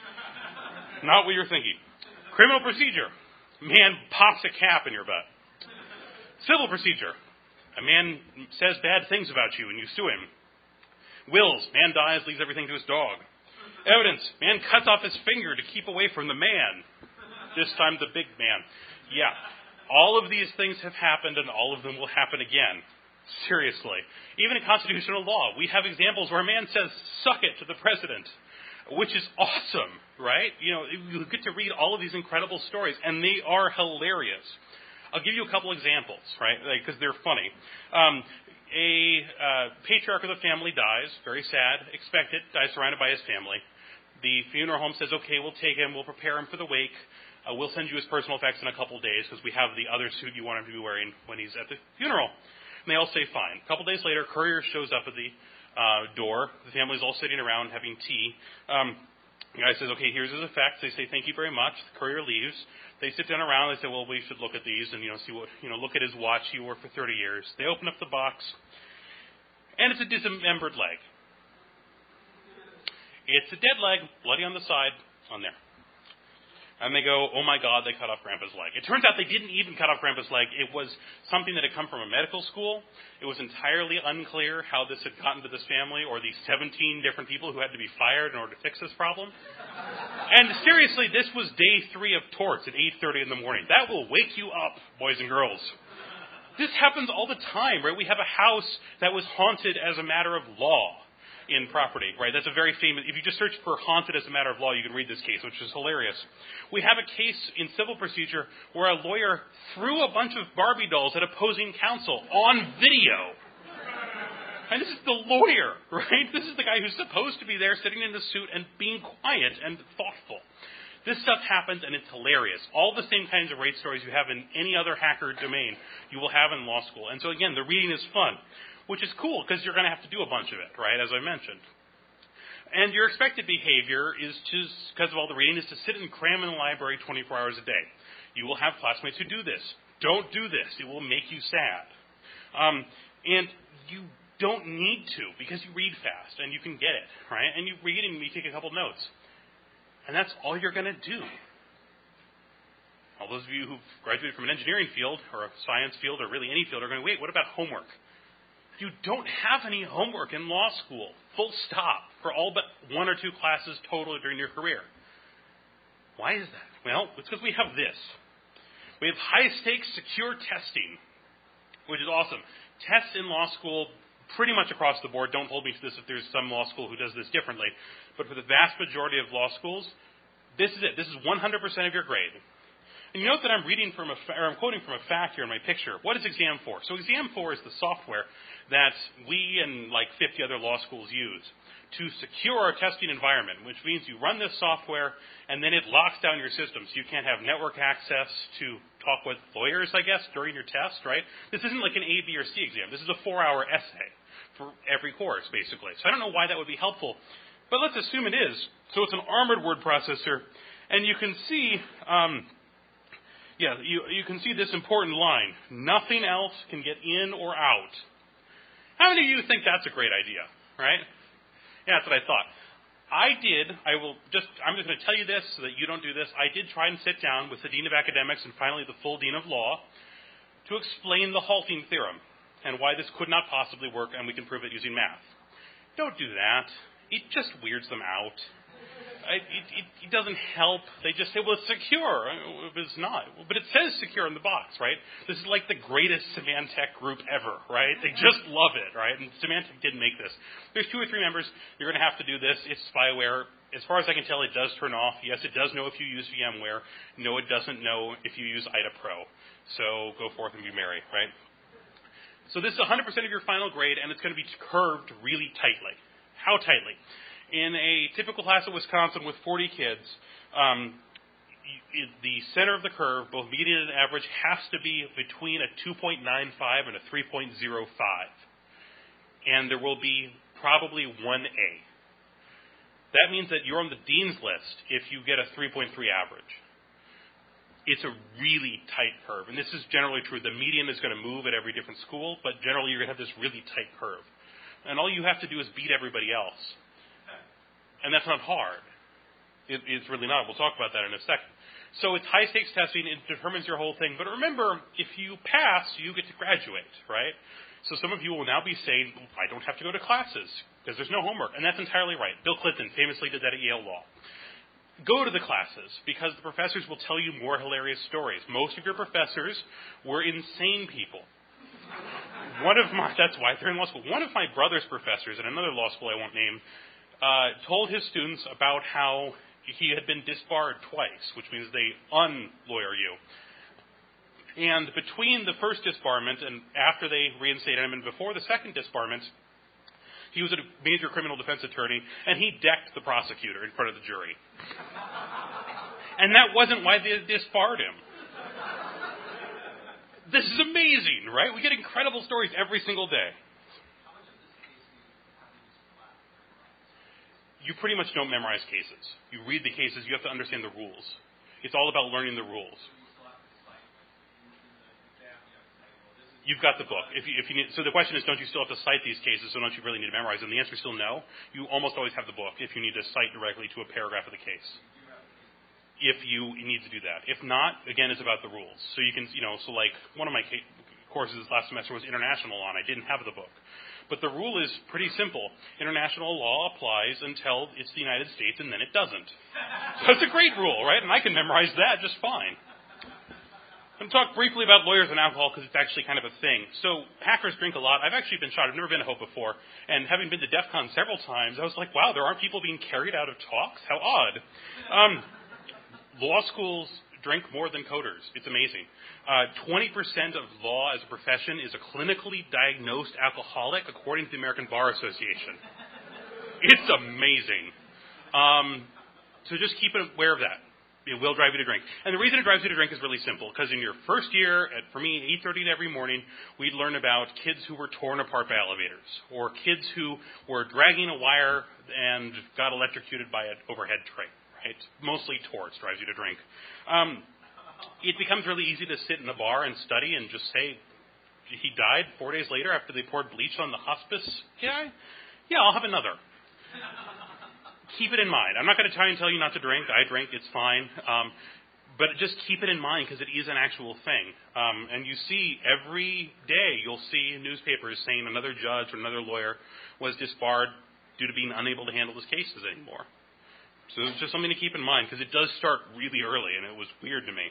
Not what you're thinking. Criminal procedure. Man pops a cap in your butt. Civil procedure. A man says bad things about you and you sue him. Wills. Man dies, leaves everything to his dog. Evidence. Man cuts off his finger to keep away from the man. This time the big man. Yeah. All of these things have happened and all of them will happen again. Seriously. Even in constitutional law, we have examples where a man says, suck it to the president. which is awesome, right? You know, you get to read all of these incredible stories, and they are hilarious. I'll give you a couple examples, right, because like, they're funny. Um, a uh, patriarch of the family dies, very sad, expected, dies surrounded by his family. The funeral home says, okay, we'll take him, we'll prepare him for the wake, uh, we'll send you his personal effects in a couple days because we have the other suit you want him to be wearing when he's at the funeral. And they all say fine. A couple days later, courier shows up at the uh, door. The family's all sitting around having tea. Um, the guy says, okay, here's his effects. They say, thank you very much. The courier leaves. They sit down around. They say, well, we should look at these and, you know, see what, you know, look at his watch. He wore for thirty years. They open up the box, and it's a dismembered leg. It's a dead leg, bloody on the side, on there. And they go, oh my God, they cut off Grandpa's leg. It turns out they didn't even cut off Grandpa's leg. It was something that had come from a medical school. It was entirely unclear how this had gotten to this family or these seventeen different people who had to be fired in order to fix this problem. And seriously, this was day three of torts at eight thirty in the morning. That will wake you up, boys and girls. This happens all the time, right? We have a house that was haunted as a matter of law in property, right? That's a very famous, if you just search for haunted as a matter of law, you can read this case, which is hilarious. We have a case in civil procedure where a lawyer threw a bunch of Barbie dolls at opposing counsel on video. And this is the lawyer, right? This is the guy who's supposed to be there sitting in the suit and being quiet and thoughtful. This stuff happens, and it's hilarious. All the same kinds of rape stories you have in any other hacker domain, you will have in law school. And so, again, the reading is fun, which is cool because you're going to have to do a bunch of it, right, as I mentioned. And your expected behavior is to, because of all the reading, is to sit and cram in the library twenty-four hours a day. You will have classmates who do this. Don't do this. It will make you sad. Um, and you don't need to because you read fast and you can get it, right? And you read and you take a couple notes. And that's all you're going to do. All those of you who've graduated from an engineering field or a science field or really any field are going to, wait, what about homework? You don't have any homework in law school, full stop, for all but one or two classes total during your career. Why is that? Well, it's because we have this. We have high-stakes secure testing, which is awesome. Tests in law school pretty much across the board. Don't hold me to this if there's some law school who does this differently. But for the vast majority of law schools, this is it. This is one hundred percent of your grade. And you note that I'm reading from a, or I'm quoting from a fact here in my picture. What is Exam four? So Exam four is the software that we and like fifty other law schools use to secure our testing environment, which means you run this software and then it locks down your systems. You can't have network access to talk with lawyers, I guess, during your test, right? This isn't like an A, B, or C exam. This is a four-hour essay for every course, basically. So I don't know why that would be helpful, but let's assume it is. So it's an armored word processor, and you can see... Um, Yeah, you, you can see this important line. Nothing else can get in or out. How many of you think that's a great idea, right? Yeah, that's what I thought. I did, I will just, I'm just going to tell you this so that you don't do this. I did try and sit down with the Dean of Academics and finally the full Dean of Law to explain the halting theorem and why this could not possibly work and we can prove it using math. Don't do that. It just weirds them out. It, it, it doesn't help. They just say, well, it's secure. It's not. But it says secure in the box, right? This is like the greatest Symantec group ever, right? They just love it, right? And Symantec didn't make this. There's two or three members. You're going to have to do this. It's spyware. As far as I can tell, it does turn off. Yes, it does know if you use VMware. No, it doesn't know if you use I D A Pro. So go forth and be merry, right? So this is one hundred percent of your final grade, and it's going to be curved really tightly. How tightly? In a typical class at Wisconsin with forty kids, um, the center of the curve, both median and average, has to be between a two point nine five and a three point zero five. And there will be probably one A. That means that you're on the dean's list if you get a three point three average. It's a really tight curve. And this is generally true. The median is going to move at every different school, but generally you're going to have this really tight curve. And all you have to do is beat everybody else. And that's not hard. It, it's really not. We'll talk about that in a second. So it's high-stakes testing. It determines your whole thing. But remember, if you pass, you get to graduate, right? So some of you will now be saying, I don't have to go to classes because there's no homework. And that's entirely right. Bill Clinton famously did that at Yale Law. Go to the classes because the professors will tell you more hilarious stories. Most of your professors were insane people. One of my, that's why they're in law school. One of my brother's professors at another law school I won't name, uh, told his students about how he had been disbarred twice, which means they unlawyer you. And between the first disbarment and after they reinstated him and before the second disbarment, he was a major criminal defense attorney, and he decked the prosecutor in front of the jury. And that wasn't why they disbarred him. This is amazing, right? We get incredible stories every single day. You pretty much don't memorize cases. You read the cases, you have to understand the rules. It's all about learning the rules. You've got the book. If you, if you need, so the question is, don't you still have to cite these cases, so don't you really need to memorize them? The answer is still no. You almost always have the book if you need to cite directly to a paragraph of the case. If you need to do that. If not, again, it's about the rules. So you can, you know, so like one of my ca- courses last semester was international law, and I didn't have the book. But the rule is pretty simple. International law applies until it's the United States, and then it doesn't. So it's a great rule, right? And I can memorize that just fine. I'm going to talk briefly about lawyers and alcohol because it's actually kind of a thing. So hackers drink a lot. I've actually been shot. I've never been to Hope before. And having been to DEF CON several times, I was like, wow, there aren't people being carried out of talks? How odd. Um, law schools drink more than coders. It's amazing. Uh, twenty percent of law as a profession is a clinically diagnosed alcoholic, according to the American Bar Association. It's amazing. Um, so just keep aware of that. It will drive you to drink. And the reason it drives you to drink is really simple, because in your first year, at, for me, eight thirty every morning, we'd learn about kids who were torn apart by elevators, or kids who were dragging a wire and got electrocuted by an overhead train, right? Mostly torts drives you to drink. Um, it becomes really easy to sit in the bar and study and just say, he died four days later after they poured bleach on the hospice guy? Yeah, I'll have another. Keep it in mind. I'm not going to try and tell you not to drink. I drink. It's fine. Um, but just keep it in mind because it is an actual thing. Um, and you see every day, you'll see newspapers saying another judge or another lawyer was disbarred due to being unable to handle his cases anymore. So it's just something to keep in mind because it does start really early, and it was weird to me.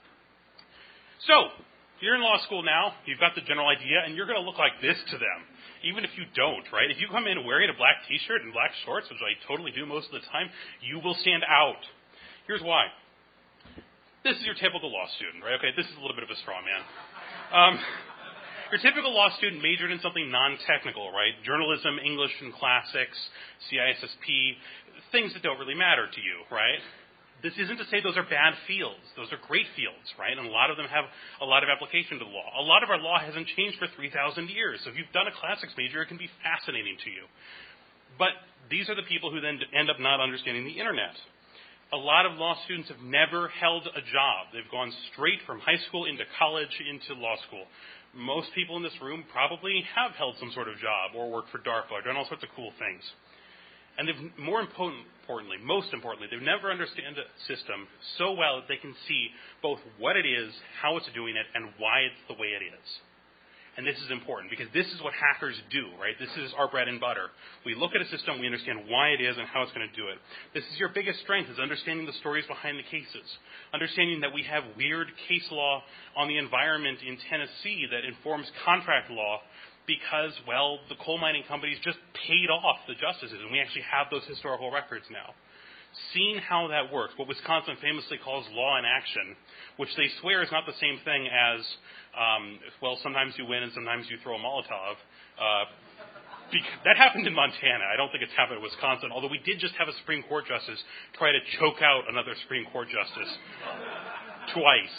So you're in law school now. You've got the general idea, and you're going to look like this to them. Even if you don't, right? If you come in wearing a black T-shirt and black shorts, which I totally do most of the time, you will stand out. Here's why. This is your typical law student, right? Okay, this is a little bit of a straw man. Um, your typical law student majored in something non-technical, right? Journalism, English and classics, C I S S P, things that don't really matter to you, right? This isn't to say those are bad fields. Those are great fields, right? And a lot of them have a lot of application to the law. A lot of our law hasn't changed for three thousand years. So if you've done a classics major, it can be fascinating to you. But these are the people who then end up not understanding the internet. A lot of law students have never held a job. They've gone straight from high school into college into law school. Most people in this room probably have held some sort of job or worked for DARPA or done all sorts of cool things. And they've, more important, importantly, most importantly, they've never understood a system so well that they can see both what it is, how it's doing it, and why it's the way it is. And this is important because this is what hackers do, right? This is our bread and butter. We look at a system, we understand why it is and how it's going to do it. This is your biggest strength, is understanding the stories behind the cases. Understanding that we have weird case law on the environment in Tennessee that informs contract law because, well, the coal mining companies just paid off the justices, and we actually have those historical records now. Seeing how that works, what Wisconsin famously calls law in action, which they swear is not the same thing as, um, well, sometimes you win and sometimes you throw a Molotov. Uh, that happened in Montana. I don't think it's happened in Wisconsin, although we did just have a Supreme Court justice try to choke out another Supreme Court justice twice.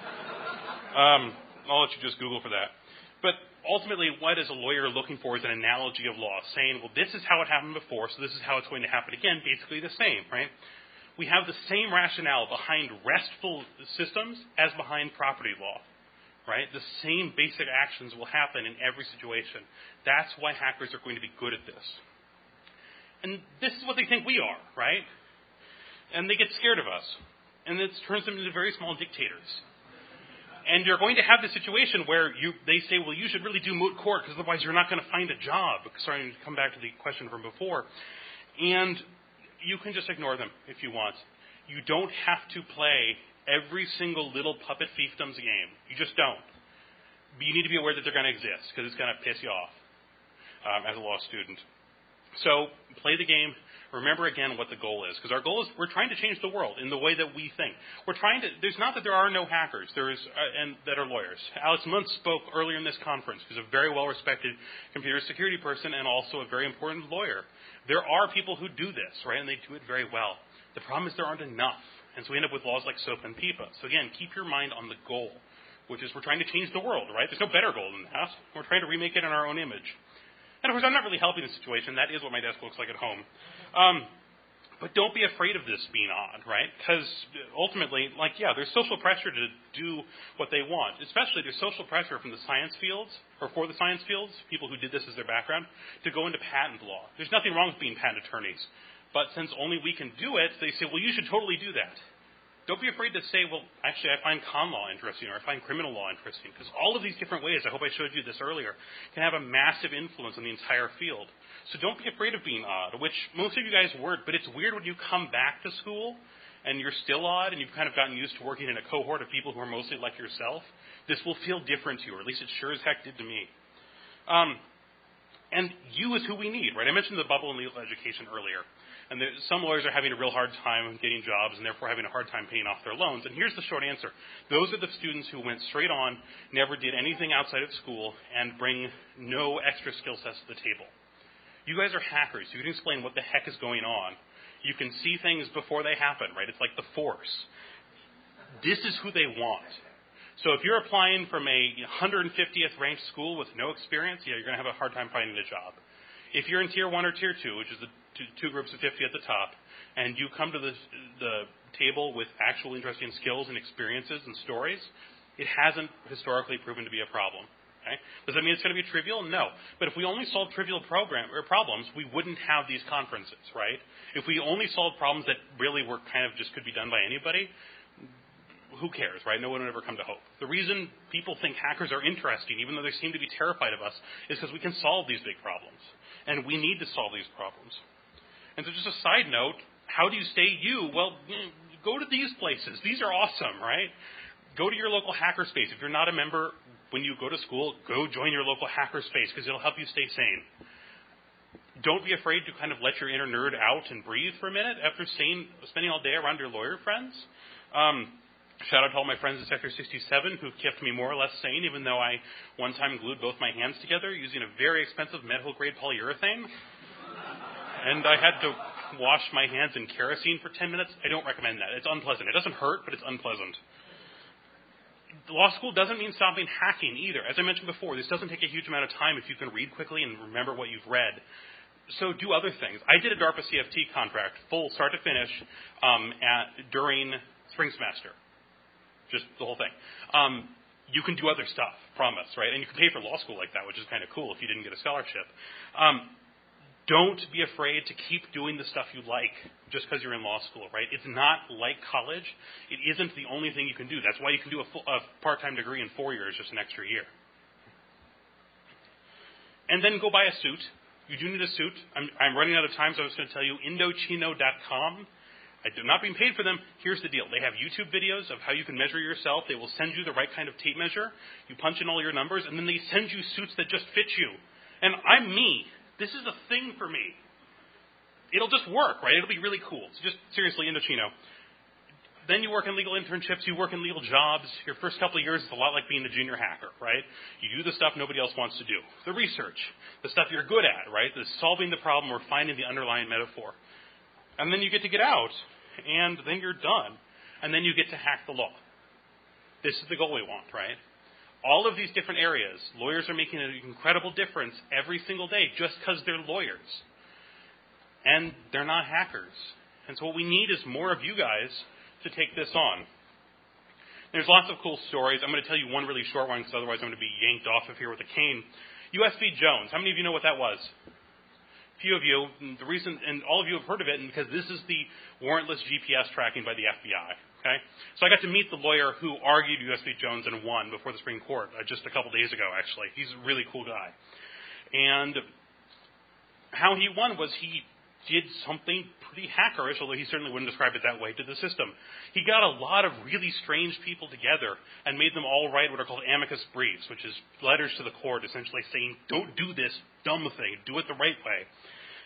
Um, I'll let you just Google for that. But ultimately, what is a lawyer looking for is an analogy of law, saying, well, this is how it happened before, so this is how it's going to happen again, basically the same, right? We have the same rationale behind restful systems as behind property law, right? The same basic actions will happen in every situation. That's why hackers are going to be good at this. And this is what they think we are, right? And they get scared of us. And it turns them into very small dictators. And you're going to have the situation where you, they say, well, you should really do moot court because otherwise you're not going to find a job. Sorry to come back to the question from before. And you can just ignore them if you want. You don't have to play every single little puppet fiefdoms game. You just don't. But you need to be aware that they're going to exist because it's going to piss you off um, as a law student. So play the game, remember again what the goal is, because our goal is we're trying to change the world in the way that we think. We're trying to. There's not that there are no hackers. There is, uh, and that are lawyers. Alex Muntz spoke earlier in this conference. He's a very well-respected computer security person and also a very important lawyer. There are people who do this, right, and they do it very well. The problem is there aren't enough, and so we end up with laws like SOAP and PIPA. So again, keep your mind on the goal, which is we're trying to change the world, right? There's no better goal than that. We're trying to remake it in our own image. And of course, I'm not really helping the situation. That is what my desk looks like at home. Um, but don't be afraid of this being odd, right? Because ultimately, like, yeah, there's social pressure to do what they want. Especially there's social pressure from the science fields, or for the science fields, people who did this as their background, to go into patent law. There's nothing wrong with being patent attorneys. But since only we can do it, they say, well, you should totally do that. Don't be afraid to say, well, actually, I find con law interesting, or I find criminal law interesting, because all of these different ways, I hope I showed you this earlier, can have a massive influence on the entire field. So don't be afraid of being odd, which most of you guys weren't, but it's weird when you come back to school and you're still odd and you've kind of gotten used to working in a cohort of people who are mostly like yourself. This will feel different to you, or at least it sure as heck did to me. Um, and you is who we need, right? I mentioned the bubble in legal education earlier. And there, some lawyers are having a real hard time getting jobs and therefore having a hard time paying off their loans. And here's the short answer. Those are the students who went straight on, never did anything outside of school, and bring no extra skill sets to the table. You guys are hackers. You can explain what the heck is going on. You can see things before they happen, right? It's like the Force. This is who they want. So if you're applying from a one hundred fiftieth ranked school with no experience, yeah, you're going to have a hard time finding a job. If you're in Tier one or Tier two, which is the two, two groups of fifty at the top, and you come to the, the table with actual interesting skills and experiences and stories, it hasn't historically proven to be a problem. Okay? Does that mean it's going to be trivial? No. But if we only solved trivial program, or problems, we wouldn't have these conferences, right? If we only solved problems that really were kind of just could be done by anybody, who cares, right? No one would ever come to hope. The reason people think hackers are interesting, even though they seem to be terrified of us, is because we can solve these big problems. And we need to solve these problems. And so just a side note, how do you stay you? Well, go to these places. These are awesome, right? Go to your local hackerspace. If you're not a member, when you go to school, go join your local hackerspace because it'll help you stay sane. Don't be afraid to kind of let your inner nerd out and breathe for a minute after staying, spending all day around your lawyer friends. Um, Shout out to all my friends at Sector sixty-seven who've kept me more or less sane, even though I one time glued both my hands together using a very expensive medical-grade polyurethane. And I had to wash my hands in kerosene for ten minutes. I don't recommend that. It's unpleasant. It doesn't hurt, but it's unpleasant. Law school doesn't mean stopping hacking either. As I mentioned before, this doesn't take a huge amount of time if you can read quickly and remember what you've read. So do other things. I did a DARPA C F T contract, full start to finish, um, at, during spring semester. Just the whole thing. Um, you can do other stuff, promise, right? And you can pay for law school like that, which is kind of cool if you didn't get a scholarship. Um, don't be afraid to keep doing the stuff you like just because you're in law school, right? It's not like college. It isn't the only thing you can do. That's why you can do a, full, a part-time degree in four years, just an extra year. And then go buy a suit. You do need a suit. I'm, I'm running out of time, so I was going to tell you Indochino dot com. I am not being paid for them. Here's the deal. They have YouTube videos of how you can measure yourself. They will send you the right kind of tape measure. You punch in all your numbers, and then they send you suits that just fit you. And I'm me. This is a thing for me. It'll just work, right? It'll be really cool. So just seriously, Indochino. Then you work in legal internships. You work in legal jobs. Your first couple of years is a lot like being a junior hacker, right? You do the stuff nobody else wants to do. The research. The stuff you're good at, right? The solving the problem or finding the underlying metaphor. And then you get to get out, and then you're done. And then you get to hack the law. This is the goal we want, right? All of these different areas, lawyers are making an incredible difference every single day just because they're lawyers. And they're not hackers. And so what we need is more of you guys to take this on. There's lots of cool stories. I'm going to tell you one really short one because otherwise I'm going to be yanked off of here with a cane. U S B Jones. How many of you know what that was? Few of you, the reason, and all of you have heard of it, and because this is the warrantless G P S tracking by the F B I. Okay, so I got to meet the lawyer who argued U S B Jones and won before the Supreme Court uh, just a couple days ago. Actually, he's a really cool guy, and how he won was he did something pretty hackerish, although he certainly wouldn't describe it that way, to the system. He got a lot of really strange people together and made them all write what are called amicus briefs, which is letters to the court essentially saying, don't do this dumb thing, do it the right way.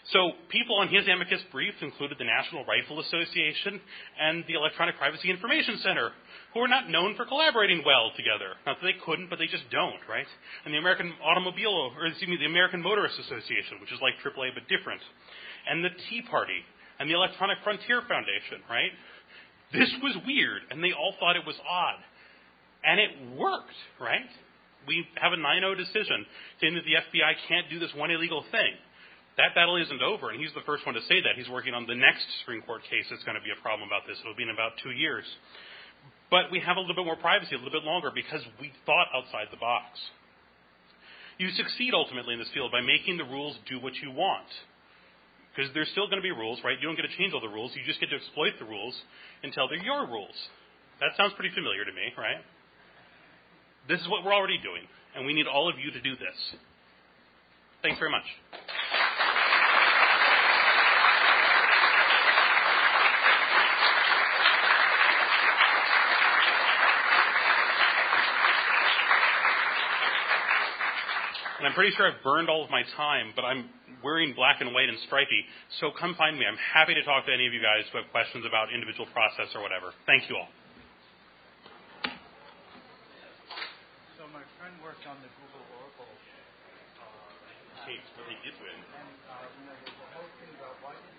So people on his amicus brief included the National Rifle Association and the Electronic Privacy Information Center, who are not known for collaborating well together. Not that they couldn't, but they just don't, right? And the American Automobile, or excuse me, the American Motorist Association, which is like triple A but different. And the Tea Party and the Electronic Frontier Foundation, right? This was weird, and they all thought it was odd. And it worked, right? We have a nine oh decision saying that the F B I can't do this one illegal thing. That battle isn't over, and he's the first one to say that. He's working on the next Supreme Court case that's going to be a problem about this. It'll be in about two years. But we have a little bit more privacy, a little bit longer, because we thought outside the box. You succeed ultimately in this field by making the rules do what you want. Because there's still going to be rules, right? You don't get to change all the rules. You just get to exploit the rules until they're your rules. That sounds pretty familiar to me, right? This is what we're already doing, and we need all of you to do this. Thanks very much. And I'm pretty sure I've burned all of my time, but I'm wearing black and white and stripy, so come find me. I'm happy to talk to any of you guys who have questions about individual process or whatever. Thank you all. So my friend worked on the Google Oracle uh, case where they did win. And uh, you know, the whole thing about why did